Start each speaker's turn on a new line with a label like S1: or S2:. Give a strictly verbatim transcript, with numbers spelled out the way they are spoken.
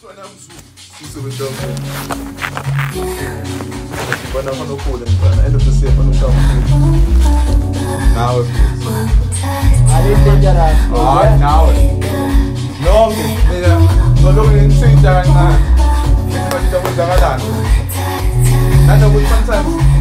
S1: When I'm on the phone, I end up the same on the top. Now it is.
S2: I didn't think that.
S1: Alright, now it is. No, yeah. So look in Saint John, man. But it was a lot. That's a good concept.